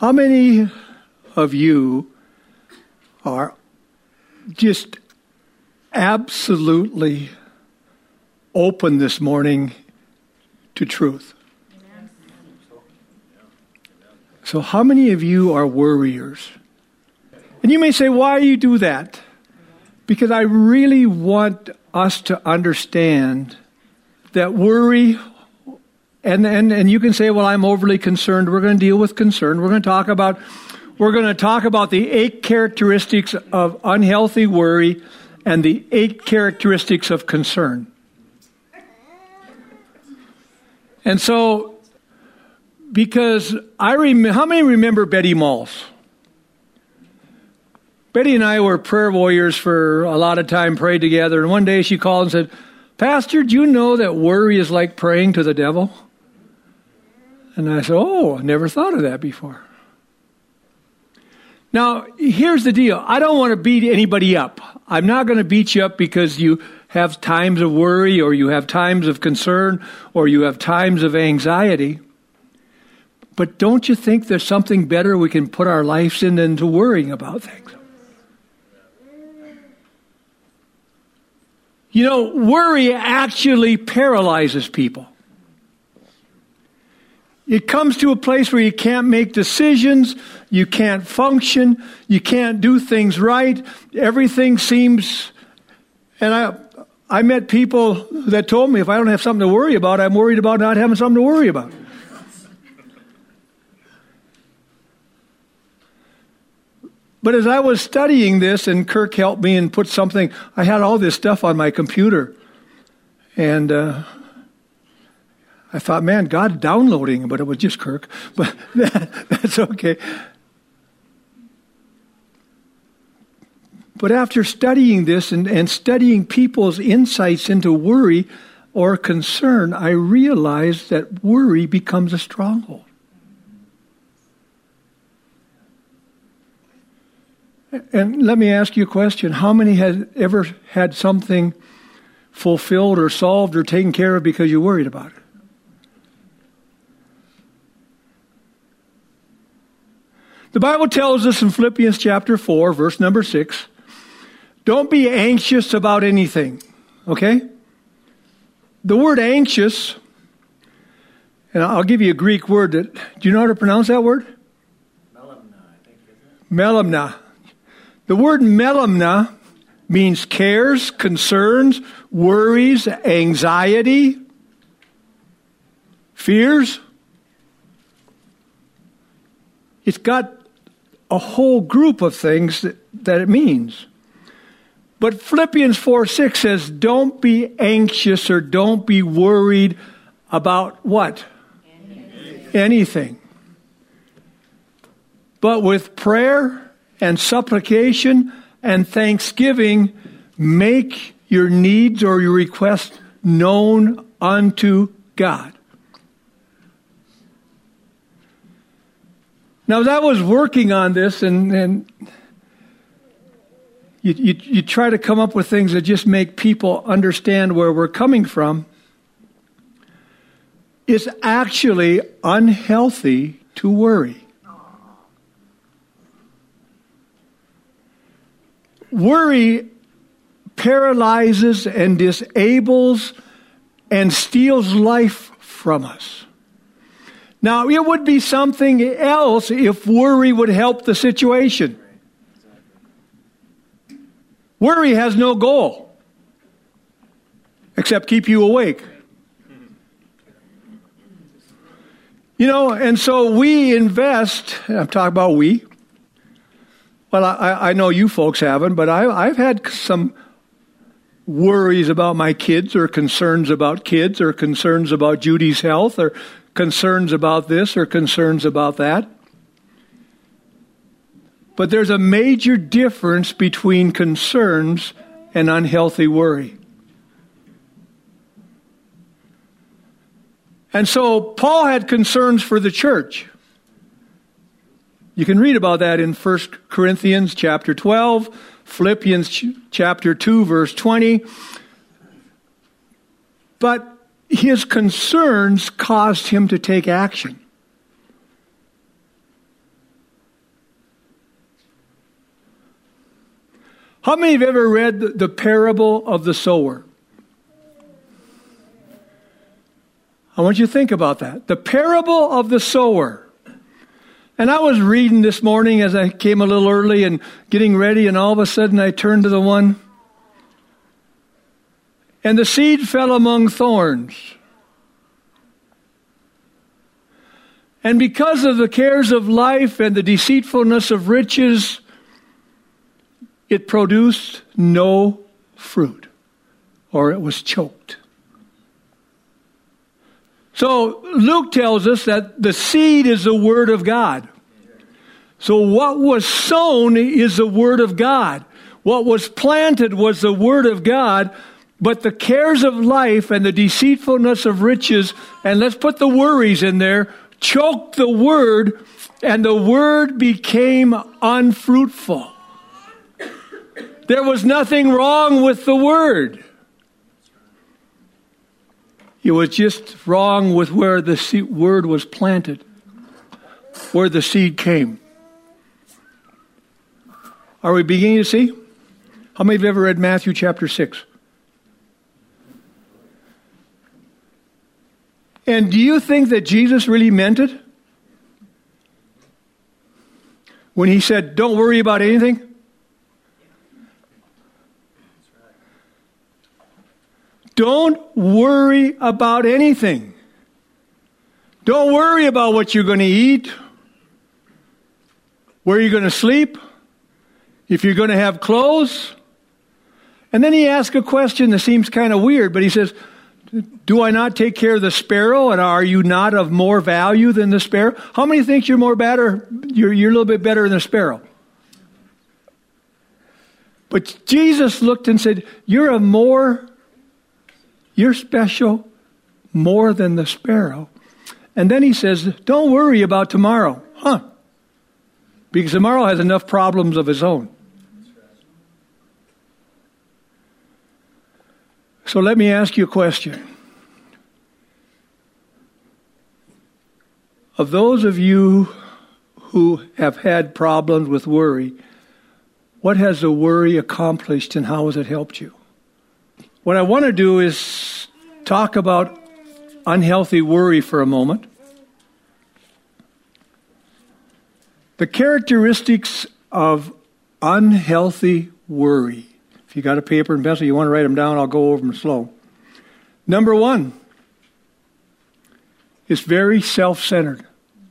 How many of you are just absolutely open this morning to truth? So how many of you are worriers? And you may say, why do you do that? Because I really want us to understand that worry, and you can say, well, I'm overly concerned. We're going to deal with concern. We're going to talk about the 8 characteristics of unhealthy worry and the 8 characteristics of concern. And so, because how many remember Betty Malls? Betty and I were prayer warriors for a lot of time, prayed together, and one day she called and said, Pastor, do you know that worry is like praying to the devil? And I said, I never thought of that before. Now, here's the deal. I don't want to beat anybody up. I'm not going to beat you up because you have times of worry or you have times of concern or you have times of anxiety. But don't you think there's something better we can put our lives in than to worrying about things? You know, worry actually paralyzes people. It comes to a place where you can't make decisions, you can't function, you can't do things right. Everything seems... And I met people that told me if I don't have something to worry about, I'm worried about not having something to worry about. But as I was studying this, and Kirk helped me and put something, I had all this stuff on my computer. And I thought, man, God's downloading, but it was just Kirk. But that's okay. But after studying this and studying people's insights into worry or concern, I realized that worry becomes a stronghold. And let me ask you a question. How many have ever had something fulfilled or solved or taken care of because you worried about it? The Bible tells us in Philippians chapter 4, verse number 6, don't be anxious about anything, okay? The word anxious, and I'll give you a Greek word. Do you know how to pronounce that word? Melamna, I think. Melamna. The word melamna means cares, concerns, worries, anxiety, fears. It's got a whole group of things that it means. But Philippians 4:6 says, don't be anxious or don't be worried about what? Anything. But with prayer and supplication and thanksgiving, make your needs or your requests known unto God. Now, as I was working on this, and you try to come up with things that just make people understand where we're coming from, it's actually unhealthy to worry. Worry paralyzes and disables and steals life from us. Now, it would be something else if worry would help the situation. Worry has no goal except keep you awake. You know, and so we invest, I'm talking about we. Well, I know you folks haven't, but I've had some worries about my kids or concerns about kids or concerns about Judy's health or concerns about this or concerns about that. But there's a major difference between concerns and unhealthy worry. And so Paul had concerns for the church. You can read about that in 1 Corinthians chapter 12, Philippians chapter 2, verse 20. But his concerns caused him to take action. How many have ever read the parable of the sower? I want you to think about that. The parable of the sower. And I was reading this morning as I came a little early and getting ready, and all of a sudden I turned to the one. And the seed fell among thorns. And because of the cares of life and the deceitfulness of riches, it produced no fruit, or it was choked. So Luke tells us that the seed is the Word of God. So what was sown is the Word of God. What was planted was the Word of God, but the cares of life and the deceitfulness of riches, and let's put the worries in there, choked the Word, and the Word became unfruitful. There was nothing wrong with the Word. It was just wrong with where the Word was planted, where the seed came. Are we beginning to see? How many have ever read Matthew chapter 6? And do you think that Jesus really meant it? When he said, don't worry about anything? Don't worry about anything. Don't worry about what you're going to eat, where you're going to sleep, if you're going to have clothes. And then he asks a question that seems kind of weird, but he says, do I not take care of the sparrow, and are you not of more value than the sparrow? How many think you're you're a little bit better than the sparrow? But Jesus looked and said, you're special more than the sparrow. And then he says, don't worry about tomorrow. Because tomorrow has enough problems of its own. So let me ask you a question. Of those of you who have had problems with worry, what has the worry accomplished and how has it helped you? What I want to do is talk about unhealthy worry for a moment. The characteristics of unhealthy worry. If you got a paper and pencil, you want to write them down, I'll go over them slow. Number one, it's very self-centered.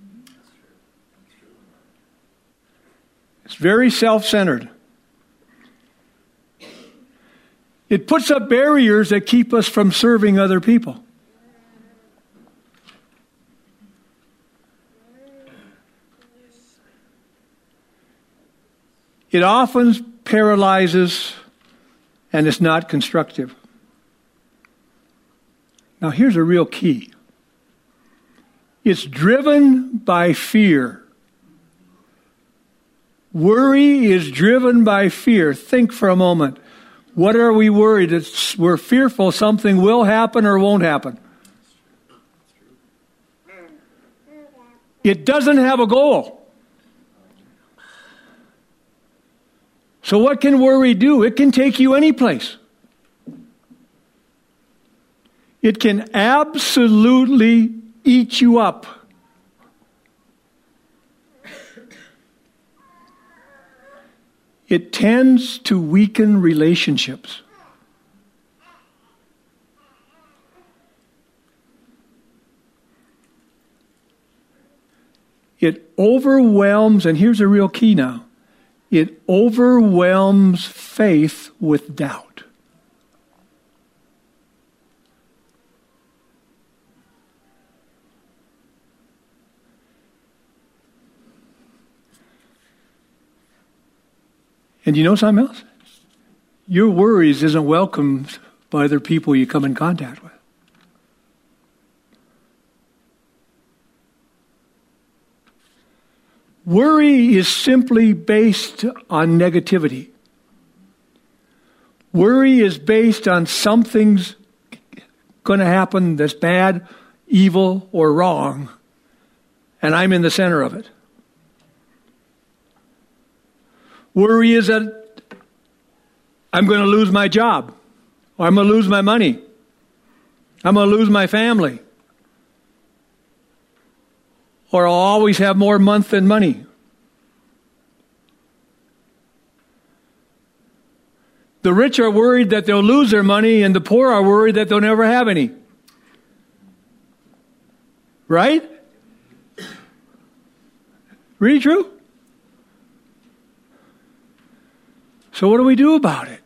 It's very self-centered. It puts up barriers that keep us from serving other people. It often paralyzes, and it's not constructive. Now here's a real key. It's driven by fear. Worry is driven by fear. Think for a moment. What are we worried? We're fearful something will happen or won't happen. It doesn't have a goal. So what can worry do? It can take you any place. It can absolutely eat you up. It tends to weaken relationships. It overwhelms, and here's a real key now, it overwhelms faith with doubt. And you know something else? Your worries isn't welcomed by other people you come in contact with. Worry is simply based on negativity. Worry is based on something's going to happen that's bad, evil, or wrong, and I'm in the center of it. Worry is I'm going to lose my job, or I'm going to lose my money, I'm going to lose my family, or I'll always have more month than money. The rich are worried that they'll lose their money, and the poor are worried that they'll never have any. Right? Really true? So what do we do about it?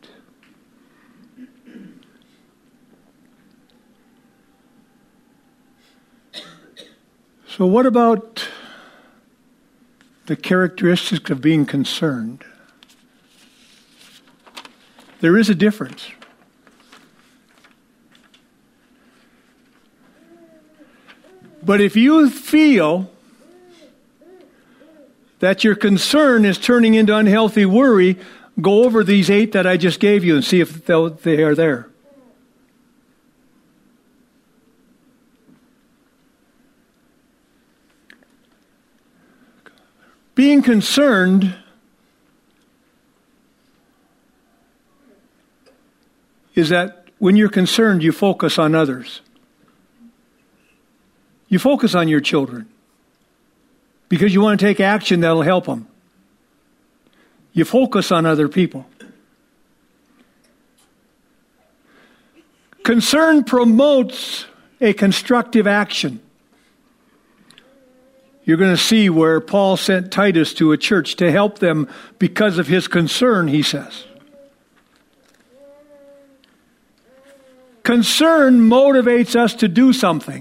So what about the characteristics of being concerned? There is a difference. But if you feel that your concern is turning into unhealthy worry, go over these 8 that I just gave you and see if they are there. Being concerned is that when you're concerned, you focus on others. You focus on your children because you want to take action that'll help them. You focus on other people. Concern promotes a constructive action. You're going to see where Paul sent Titus to a church to help them because of his concern, he says. Concern motivates us to do something.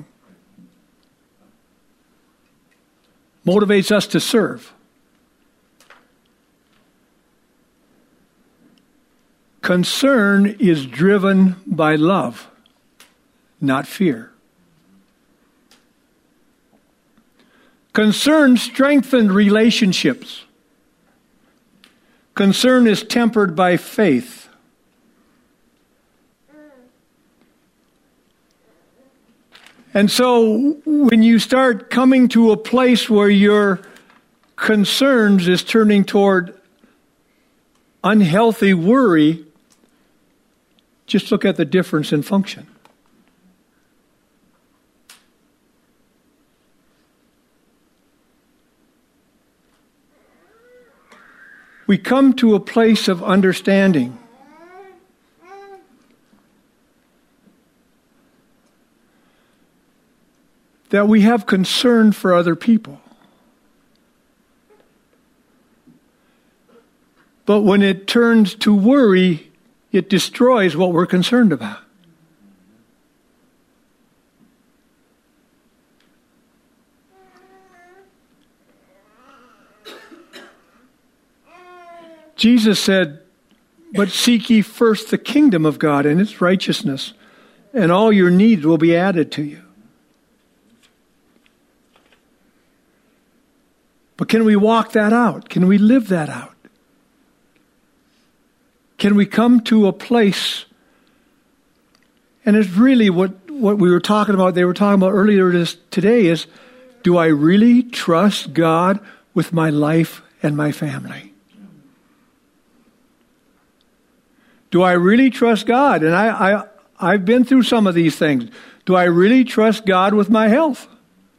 Motivates us to serve. Concern is driven by love, not fear. Concern strengthens relationships. Concern is tempered by faith. And so when you start coming to a place where your concerns is turning toward unhealthy worry, just look at the difference in function. We come to a place of understanding that we have concern for other people. But when it turns to worry, it destroys what we're concerned about. Jesus said, "But seek ye first the kingdom of God and its righteousness, and all your needs will be added to you." But can we walk that out? Can we live that out? Can we come to a place, and it's really what we were talking about, they were talking about earlier today is, do I really trust God with my life and my family? Do I really trust God? And I've been through some of these things. Do I really trust God with my health?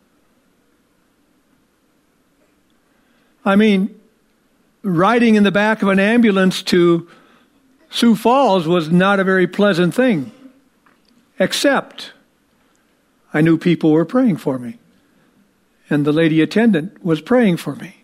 I mean, riding in the back of an ambulance to Sioux Falls was not a very pleasant thing. Except I knew people were praying for me. And the lady attendant was praying for me.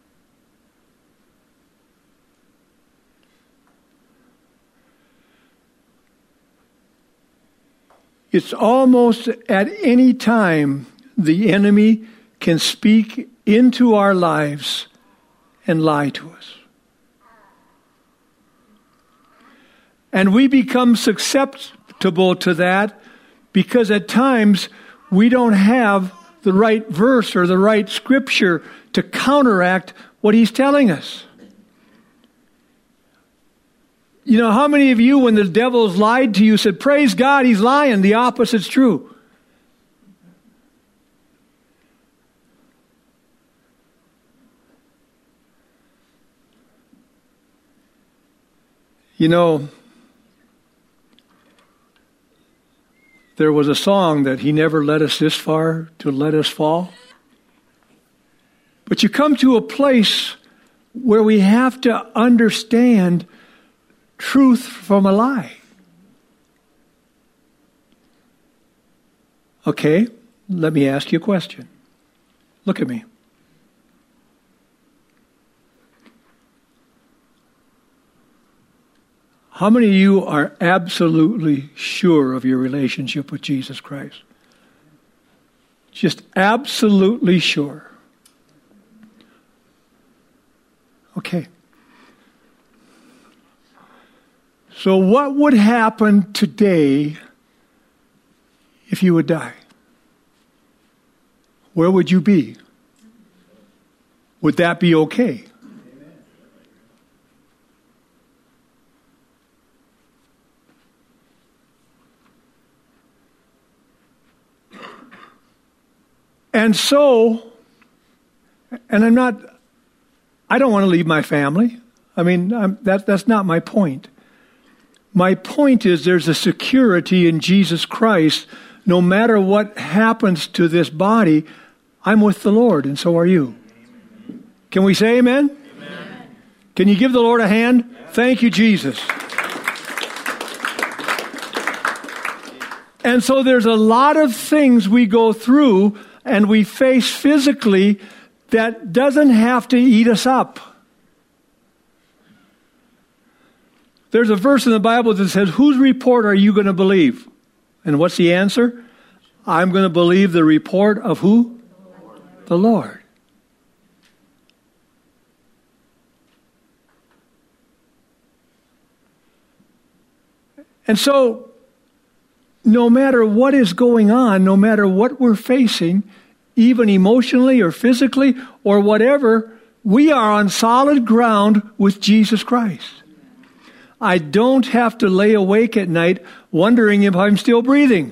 It's almost at any time the enemy can speak into our lives and lie to us. And we become susceptible to that because at times we don't have the right verse or the right scripture to counteract what he's telling us. You know, how many of you, when the devil's lied to you, said, "Praise God, he's lying. The opposite's true"? You know, there was a song that He never led us this far to let us fall. But you come to a place where we have to understand truth from a lie. Okay, let me ask you a question. Look at me. How many of you are absolutely sure of your relationship with Jesus Christ? Just absolutely sure. Okay. So what would happen today if you would die? Where would you be? Would that be okay? And so, and I don't want to leave my family. I mean, that's not my point. My point is there's a security in Jesus Christ. No matter what happens to this body, I'm with the Lord, and so are you. Can we say amen? Amen. Can you give the Lord a hand? Yeah. Thank you, Jesus. And so there's a lot of things we go through and we face physically that doesn't have to eat us up. There's a verse in the Bible that says, whose report are you going to believe? And what's the answer? I'm going to believe the report of who? The Lord. And so, no matter what is going on, no matter what we're facing, even emotionally or physically or whatever, we are on solid ground with Jesus Christ. I don't have to lay awake at night wondering if I'm still breathing.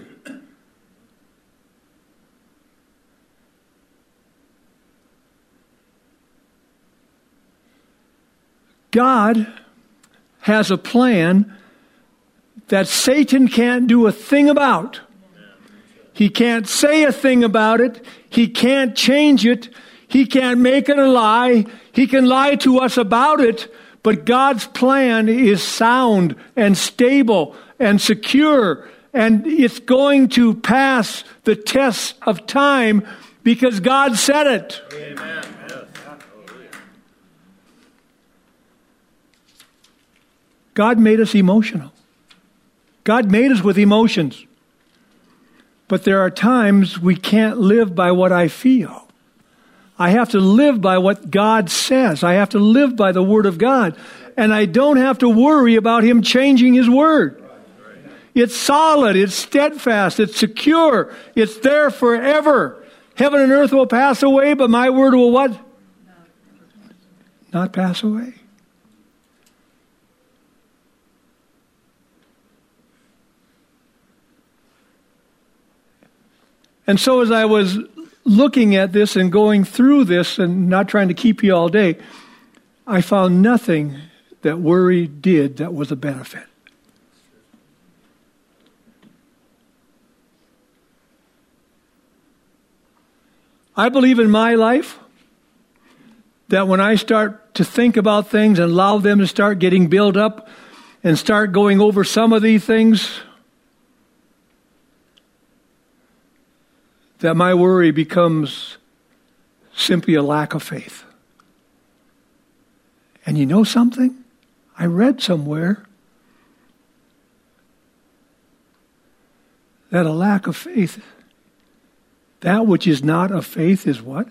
God has a plan that Satan can't do a thing about. He can't say a thing about it. He can't change it. He can't make it a lie. He can lie to us about it. But God's plan is sound and stable and secure. And it's going to pass the test of time because God said it. Amen. God made us emotional. God made us with emotions. But there are times we can't live by what I feel. I have to live by what God says. I have to live by the Word of God. And I don't have to worry about Him changing His Word. It's solid. It's steadfast. It's secure. It's there forever. Heaven and earth will pass away, but my Word will what? Not pass away. And so as I was looking at this and going through this and not trying to keep you all day, I found nothing that worry did that was a benefit. I believe in my life that when I start to think about things and allow them to start getting built up and start going over some of these things, that my worry becomes simply a lack of faith. And you know something? I read somewhere that a lack of faith, that which is not of faith is what?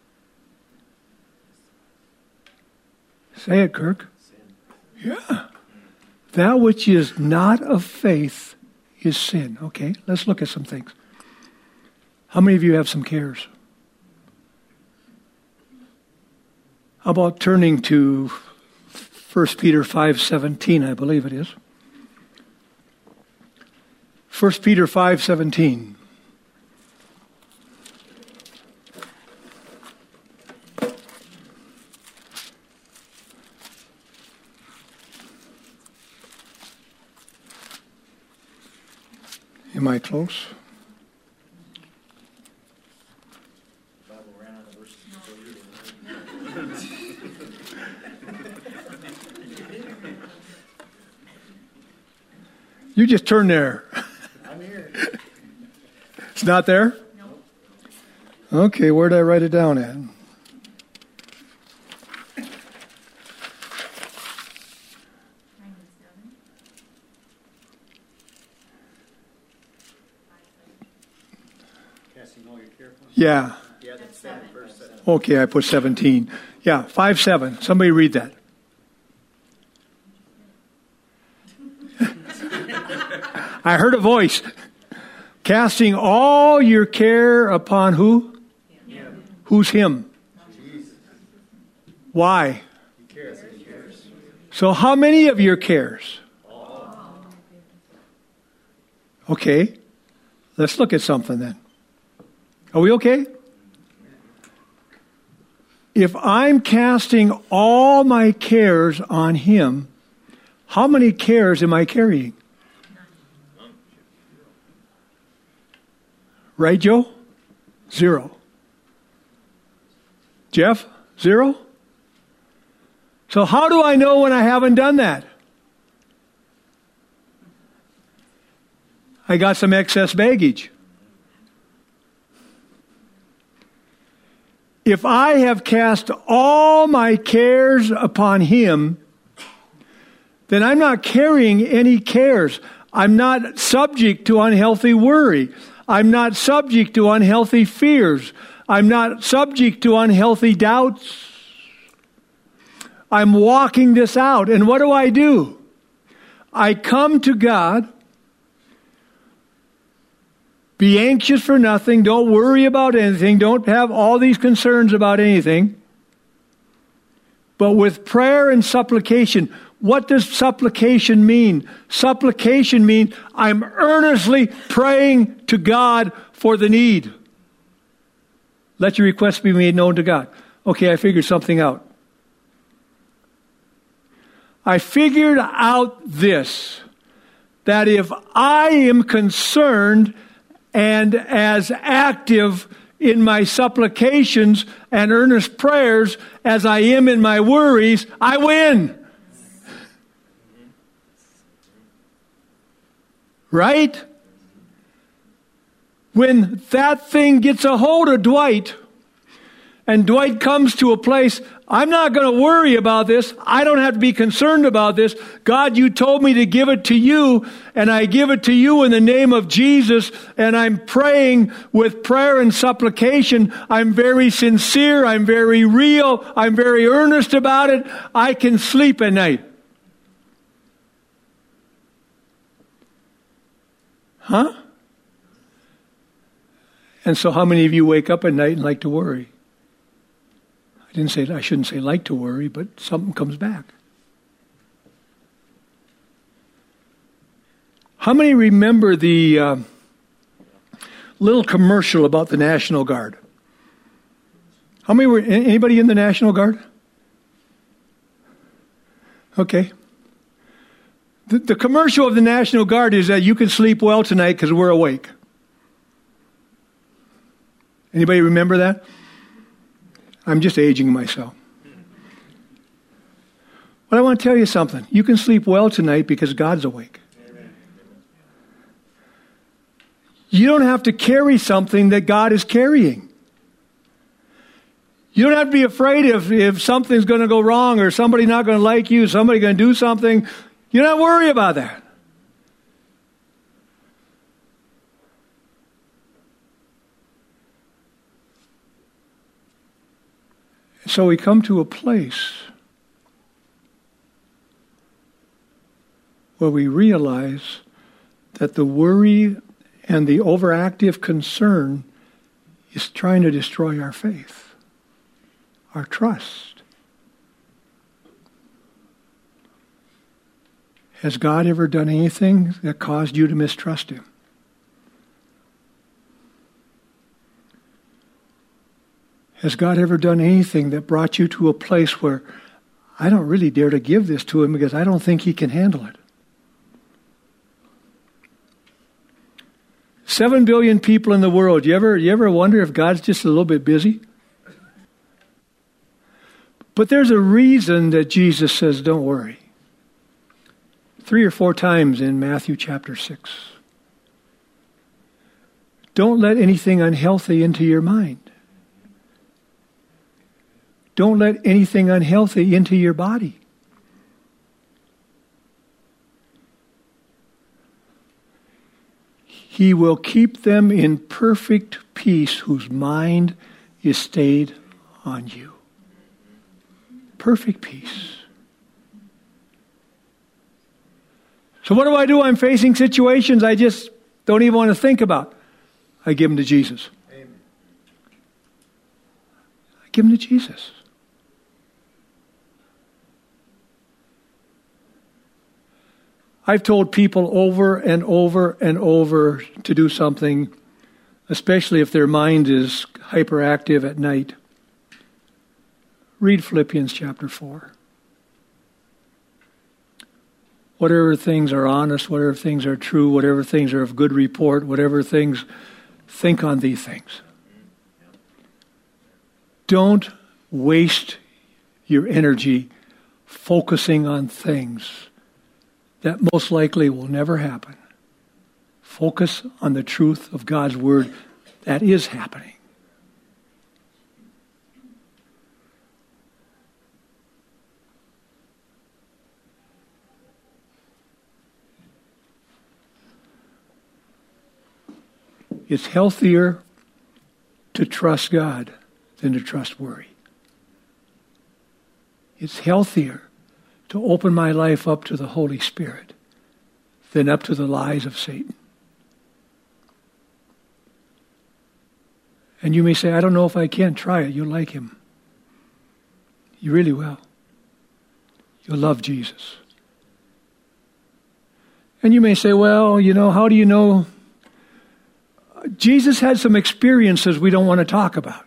Say it, Kirk. Sin. Yeah. That which is not of faith is sin. Okay, let's look at some things. How many of you have some cares? How about turning to 1 Peter 5:17, I believe it is. 1 Peter 5:17. Am I close? Bible ran out of verses before you did. You just turn there. I'm here. It's not there? No. Okay, where did I write it down at? Casting all your care upon him. Yeah. Yeah, that's 7, verse 7. Okay, I put 17. Yeah, 5:7. Somebody read that. I heard a voice. Casting all your care upon who? Him. Who's him? Jesus. Why? He cares. He cares. So how many of your cares? Okay, let's look at something then. Are we okay? If I'm casting all my cares on him, how many cares am I carrying? Right, Joe? 0. Jeff? 0? So how do I know when I haven't done that? I got some excess baggage. If I have cast all my cares upon him, then I'm not carrying any cares. I'm not subject to unhealthy worry. I'm not subject to unhealthy fears. I'm not subject to unhealthy doubts. I'm walking this out. And what do? I come to God. Be anxious for nothing. Don't worry about anything. Don't have all these concerns about anything. But with prayer and supplication. What does supplication mean? Supplication means I'm earnestly praying to God for the need. Let your requests be made known to God. Okay, I figured something out. I figured out this, that if I am concerned and as active in my supplications and earnest prayers as I am in my worries, I win. Right? When that thing gets a hold of Dwight, and Dwight comes to a place, I'm not going to worry about this. I don't have to be concerned about this. God, you told me to give it to you, and I give it to you in the name of Jesus, and I'm praying with prayer and supplication. I'm very sincere. I'm very real. I'm very earnest about it. I can sleep at night. Huh? And so how many of you wake up at night and like to worry? I shouldn't say like to worry, but something comes back. How many remember the little commercial about the National Guard? How many were, anybody in the National Guard? Okay. The commercial of the National Guard is that you can sleep well tonight because we're awake. Anybody remember that? I'm just aging myself. But I want to tell you something. You can sleep well tonight because God's awake. Amen. You don't have to carry something that God is carrying. You don't have to be afraid if something's going to go wrong or somebody's not going to like you, somebody's going to do something. You don't worry about that. So we come to a place where we realize that the worry and the overactive concern is trying to destroy our faith, our trust. Has God ever done anything that caused you to mistrust Him? Has God ever done anything that brought you to a place where I don't really dare to give this to Him because I don't think He can handle it? 7 billion people in the world. You ever wonder if God's just a little bit busy? But there's a reason that Jesus says, don't worry. 3 or 4 times in Matthew chapter 6. Don't let anything unhealthy into your mind. Don't let anything unhealthy into your body. He will keep them in perfect peace whose mind is stayed on you. Perfect peace. So what do? I'm facing situations I just don't even want to think about. I give them to Jesus. Amen. I give them to Jesus. I've told people over and over and over to do something, especially if their mind is hyperactive at night. Read Philippians chapter 4. Whatever things are honest, whatever things are true, whatever things are of good report, whatever things, think on these things. Don't waste your energy focusing on things that most likely will never happen. Focus on the truth of God's Word that is happening. It's healthier to trust God than to trust worry. It's healthier to open my life up to the Holy Spirit than up to the lies of Satan. And you may say, I don't know if I can. Try it. You'll like him. You really will. You'll love Jesus. And you may say, well, how do you know? Jesus had some experiences we don't want to talk about.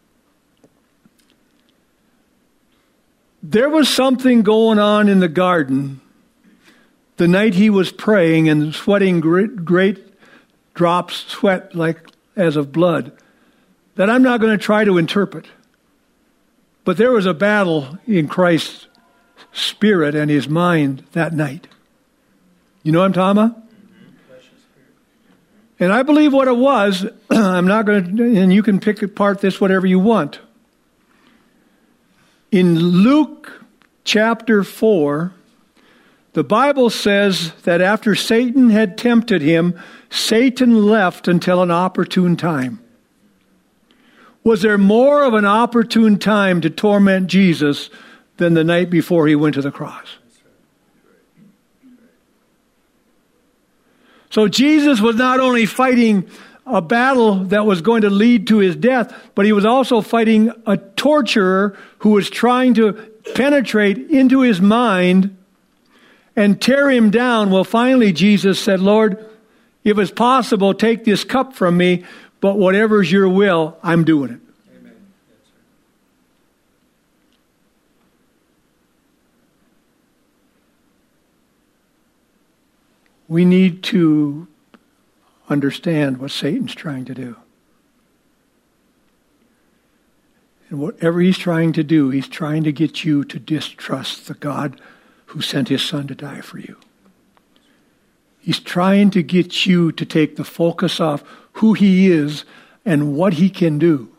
There was something going on in the garden the night he was praying and sweating great drops, sweat like as of blood, that I'm not going to try to interpret. But there was a battle in Christ's spirit and his mind that night. You know what I'm talking about? And I believe what it was, I'm not going to, and you can pick apart this whatever you want. In Luke chapter 4, the Bible says that after Satan had tempted him, Satan left until an opportune time. Was there more of an opportune time to torment Jesus than the night before he went to the cross? So Jesus was not only fighting a battle that was going to lead to his death, but he was also fighting a torturer who was trying to penetrate into his mind and tear him down. Well, finally Jesus said, Lord, if it's possible, take this cup from me, but whatever's your will, I'm doing it. Amen. We need to understand what Satan's trying to do. And whatever he's trying to do, he's trying to get you to distrust the God who sent his Son to die for you. He's trying to get you to take the focus off who he is and what he can do.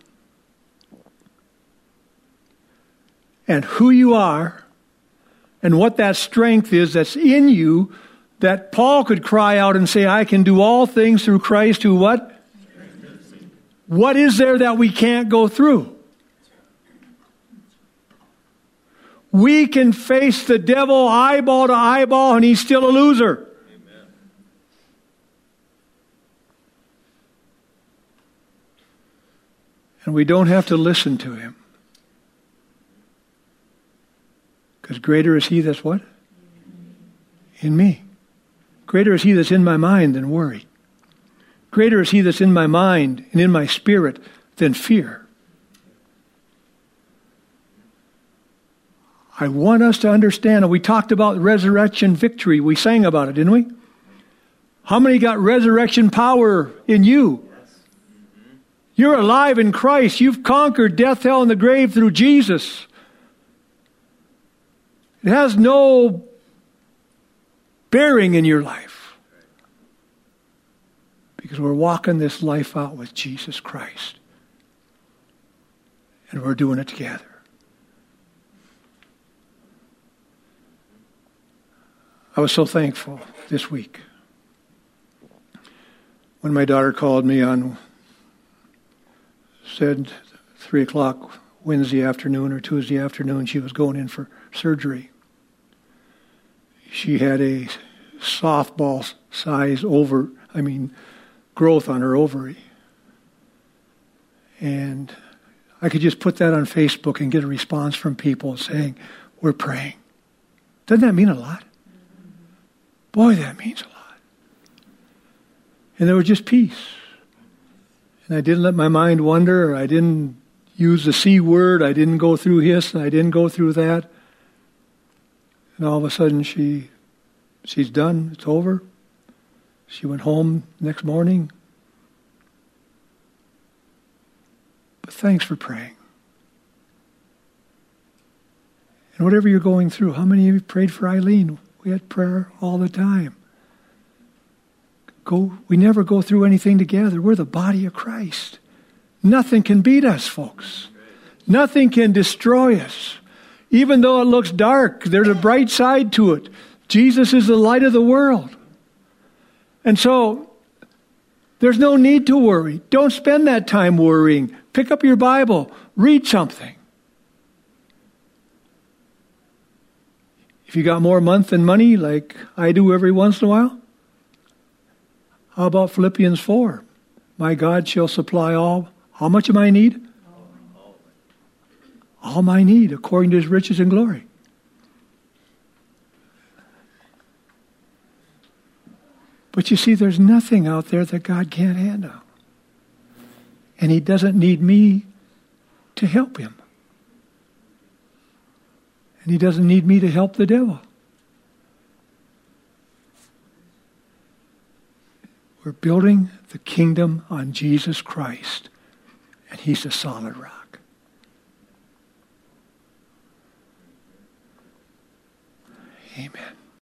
And who you are and what that strength is that's in you, that Paul could cry out and say, I can do all things through Christ who what? What is there that we can't go through? We can face the devil eyeball to eyeball and he's still a loser. Amen. And we don't have to listen to him. Because greater is he that's what? In me. Greater is he that's in my mind than worry. Greater is he that's in my mind and in my spirit than fear. I want us to understand, and we talked about resurrection victory. We sang about it, didn't we? How many got resurrection power in you? You're alive in Christ. You've conquered death, hell, and the grave through Jesus. It has no bearing in your life. Because we're walking this life out with Jesus Christ. And we're doing it together. I was so thankful this week when my daughter called me said 3 o'clock Wednesday afternoon or Tuesday afternoon she was going in for surgery. She had a softball size growth on her ovary. And I could just put that on Facebook and get a response from people saying, we're praying. Doesn't that mean a lot? Boy, that means a lot. And there was just peace. And I didn't let my mind wander. I didn't use the C word. I didn't go through this. I didn't go through that. And all of a sudden she's done. It's over. She went home next morning. But thanks for praying. And whatever you're going through, how many of you prayed for Eileen? We had prayer all the time. We never go through anything together. We're the body of Christ. Nothing can beat us, folks. Nothing can destroy us. Even though it looks dark, there's a bright side to it. Jesus is the light of the world. And so, there's no need to worry. Don't spend that time worrying. Pick up your Bible. Read something. If you got more month than money, like I do every once in a while, how about Philippians 4? My God shall supply all. How much of my need? All my need, according to his riches and glory. But you see, there's nothing out there that God can't handle. And he doesn't need me to help him. And he doesn't need me to help the devil. We're building the kingdom on Jesus Christ. And he's a solid rock. Amen.